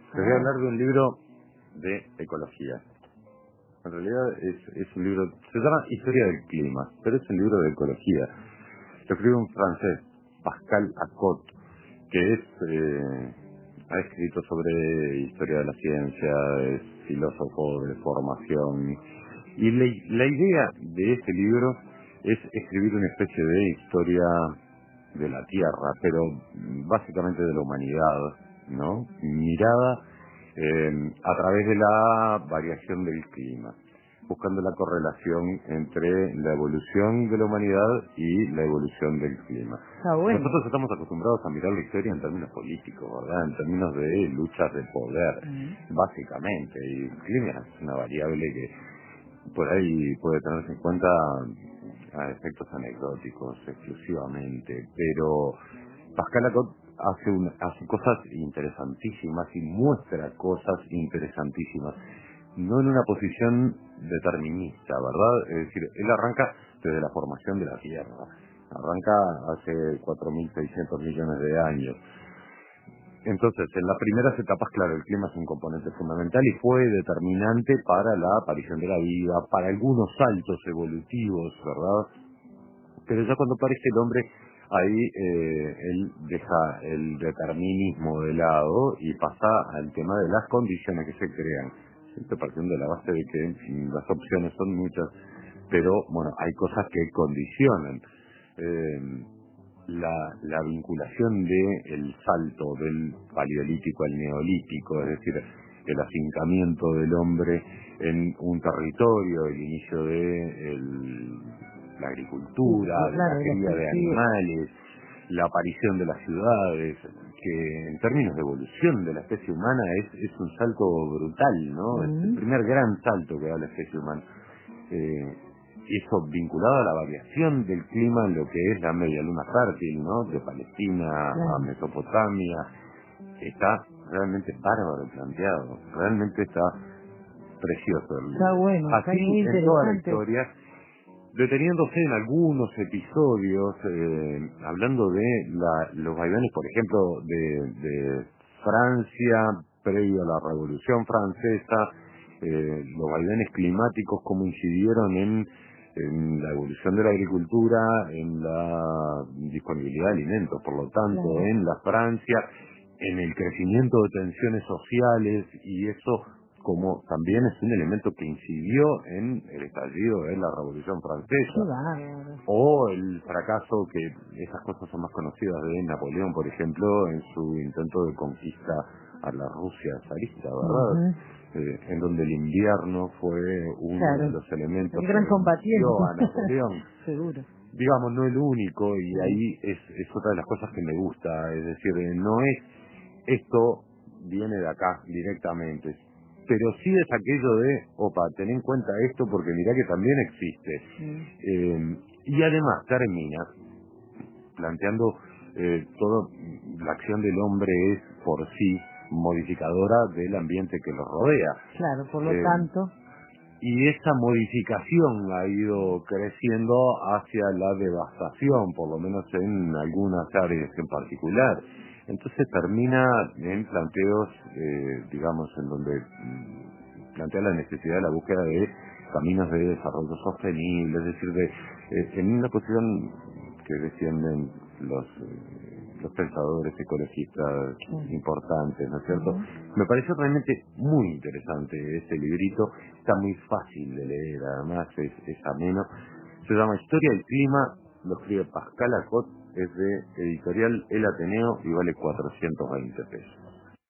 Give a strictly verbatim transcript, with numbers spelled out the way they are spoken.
Te voy a hablar de un libro de ecología. En realidad es, es un libro, se llama Historia del Clima, pero es un libro de ecología. Lo escribe un francés, Pascal Acot, que es, eh, ha escrito sobre historia de la ciencia, es filósofo de formación. Y la, la idea de este libro es escribir una especie de historia de la Tierra, pero básicamente de la humanidad, ¿no? Mirada eh, a través de la variación del clima, buscando la correlación entre la evolución de la humanidad y la evolución del clima. Está bueno. Nosotros estamos acostumbrados a mirar la historia en términos políticos, ¿verdad? En términos de luchas de poder, Mm. básicamente, y el clima es una variable que por ahí puede tenerse en cuenta a efectos anecdóticos exclusivamente, pero Pascal Acot hace, un, hace cosas interesantísimas y muestra cosas interesantísimas, no en una posición determinista, ¿verdad? Es decir, él arranca desde la formación de la Tierra, arranca hace cuatro mil seiscientos millones de años. Entonces, en las primeras etapas, claro, el clima es un componente fundamental y fue determinante para la aparición de la vida, para algunos saltos evolutivos, ¿verdad? Pero ya cuando aparece el hombre, ahí eh, él deja el determinismo de lado y pasa al tema de las condiciones que se crean. Siempre partiendo de la base de que mm, las opciones son muchas, pero bueno, hay cosas que condicionan. Eh, la, la vinculación de el salto del paleolítico al neolítico, es decir, el afincamiento del hombre en un territorio, el inicio de el, la agricultura, Sí, de la claro, de los cría de cultivos. animales, la aparición de las ciudades, que en términos de evolución de la especie humana es, es un salto brutal, ¿no? Es el Mm. primer gran salto que da la especie humana. Eh, eso vinculado a la variación del clima en lo que es la media luna fértil, ¿no? De Palestina a Claro. Mesopotamia, está realmente bárbaro planteado, realmente está precioso el Está libro. bueno, está Así muy en toda la interesante. historia, deteniéndose en algunos episodios, eh, hablando de la, los vaivenes, por ejemplo, de, de Francia, previo a la Revolución Francesa, eh, los vaivenes climáticos, cómo incidieron en, en la evolución de la agricultura, en la disponibilidad de alimentos, por lo tanto, Claro. en la Francia, en el crecimiento de tensiones sociales, y eso como también es un elemento que incidió en el estallido de la Revolución Qué Francesa, bárbaro. o el fracaso, que esas cosas son más conocidas, de Napoleón, por ejemplo, en su intento de conquista a la Rusia zarista, ¿verdad? Ujú. Eh, en donde el invierno fue uno de Claro. los elementos El que gran combatiente. venció a Napoleón. Seguro. Digamos, no el único, y Sí. ahí es, es otra de las cosas que me gusta, es decir, eh, no es esto viene de acá directamente, pero sí es aquello de, opa, ten en cuenta esto porque mirá que también existe. Mm. Eh, y además termina planteando eh, toda la acción del hombre es por sí modificadora del ambiente que lo rodea. Claro, por lo Eh, tanto. y esa modificación ha ido creciendo hacia la devastación, por lo menos en algunas áreas en particular. Entonces termina en planteos, eh, digamos, en donde mm, plantea la necesidad de la búsqueda de caminos de desarrollo sostenible, es decir, de, eh, en una posición que defienden los eh, los pensadores ecologistas Sí. importantes, ¿no es cierto? Ujú. Me pareció realmente muy interesante este librito, está muy fácil de leer, además es, es ameno. Se llama Historia del Clima, lo escribe Pascal Acot, es de editorial El Ateneo y vale cuatrocientos veinte pesos.